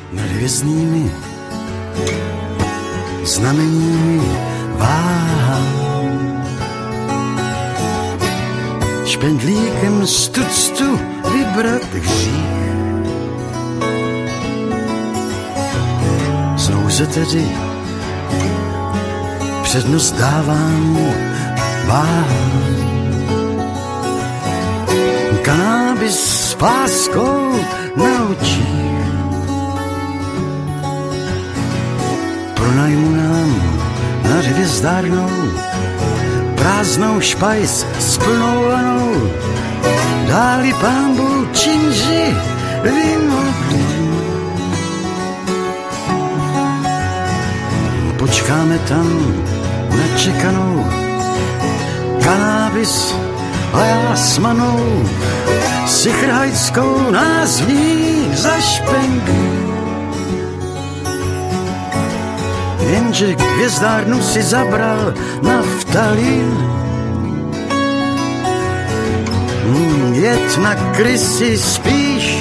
nad hvězdnými znameními váhám. Špendlíkem z tuctu vybrat hřích. Z nouze tedy přednost dávám váhám. Kanábis s páskou na očích. Pronajmu nám nad hvězdárnou prázdnou špajs s plnou vanou. Dáli pámbu činži vymodlím. Počkáme tam na čekanou kanábis a já s manou sichrhajskou nás v ní zašpendlí. Jenže k hvězdárnu si zabral naftalin. Jet na krysy spíš